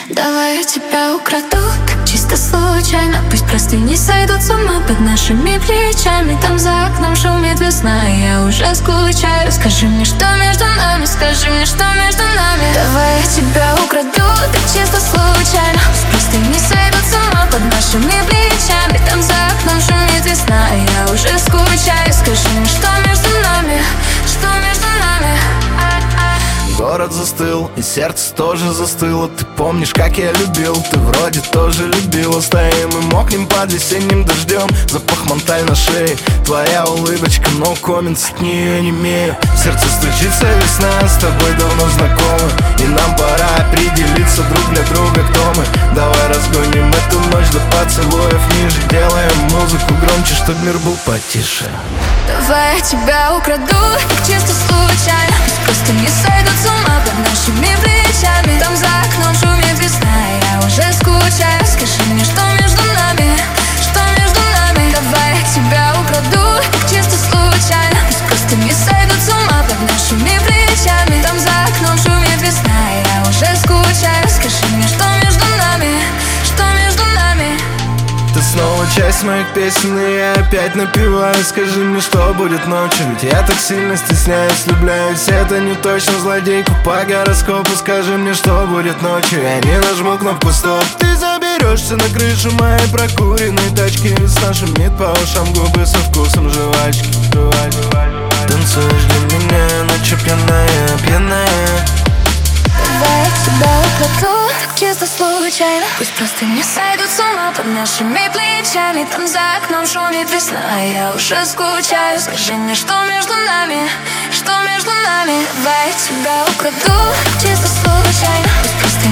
Давай я тебя украду, так чисто случайно. Пусть простыни сойдут с ума под нашими плечами. Там за окном шумит весна, и я уже скучаю. Скажи мне, что между нами, скажи мне, что между нами. Давай я тебя украду, так чисто случайно. Пусть простыни сойдут с ума под нашими плечами. Там за окном шумит весна, и я уже скучаю. Скажи мне, что между нами, что между нами. Город застыл, и сердце тоже застыло. Ты помнишь, как я любил, ты вроде тоже любила. Стоим и мокнем под весенним дождем. Запах монталь на шее, твоя улыбочка, но комментс от нее не имею. В сердце стучится весна, с тобой давно знакомы. И нам пора определиться друг для друга, кто мы. Давай разгоним эту ночь до поцелуев ниже. Делаем музыку громче, чтоб мир был потише. Давай я тебя украду, так чисто случайно. Пусть просто не сойдут с ума под нашими плечами. Там за окном шумит весна, и я уже скучаю. Скажи мне, что между нами, что между нами. Давай я тебя украду, так чисто случайно. Пусть просто не сойдут с ума под нашими плечами. Там за окном шумит весна, и я уже скучаю. Скажи мне, что между нами, что между нами. Ты снова часть моих песен, и я опять напеваю. Скажи мне, что будет ночью, ведь я так сильно стесняюсь, влюбляюсь. Это не точно злодейку по гороскопу. Скажи мне, что будет ночью, я не нажму кнопку стоп. Ты заберешься на крышу моей прокуренной тачки. С нашим мид по ушам, губы со вкусом жвачки. Танцуешь для меня, ночью пьяная, пьяная. Давай я тебя украду, так чисто случайно. Пусть просто не сойдут с ума под нашими плечами. Там за окном шумит весна, а я уже скучаю. Скажи мне, что между нами, что между нами. Давай я тебя украду, так чисто случайно. Пусть просто